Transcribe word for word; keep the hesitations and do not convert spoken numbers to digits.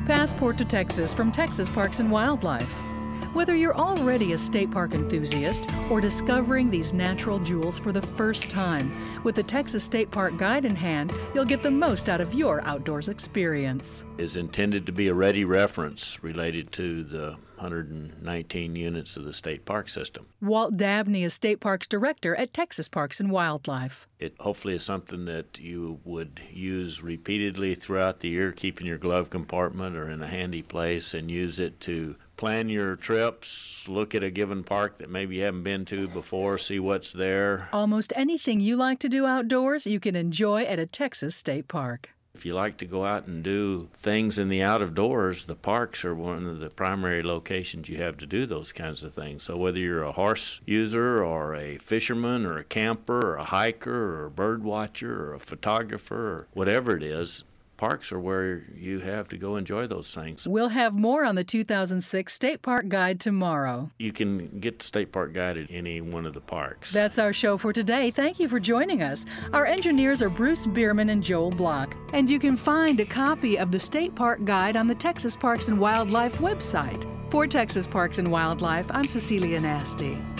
Passport to Texas from Texas Parks and Wildlife. Whether you're already a state park enthusiast or discovering these natural jewels for the first time, with the Texas State Park Guide in hand, you'll get the most out of your outdoors experience. Is intended to be a ready reference related to the one hundred nineteen units of the state park system. Walt Dabney is State Parks Director at Texas Parks and Wildlife. It hopefully is something that you would use repeatedly throughout the year, keep in your glove compartment or in a handy place, and use it to plan your trips, look at a given park that maybe you haven't been to before, see what's there. Almost anything you like to do outdoors, you can enjoy at a Texas state park. If you like to go out and do things in the out of doors, the parks are one of the primary locations you have to do those kinds of things. So whether you're a horse user or a fisherman or a camper or a hiker or a bird watcher or a photographer or whatever it is, parks are where you have to go enjoy those things. We'll have more on the two thousand six State Park Guide tomorrow. You can get the State Park Guide at any one of the parks. That's our show for today. Thank you for joining us. Our engineers are Bruce Bierman and Joel Block. And you can find a copy of the State Park Guide on the Texas Parks and Wildlife website. For Texas Parks and Wildlife, I'm Cecilia Nasty.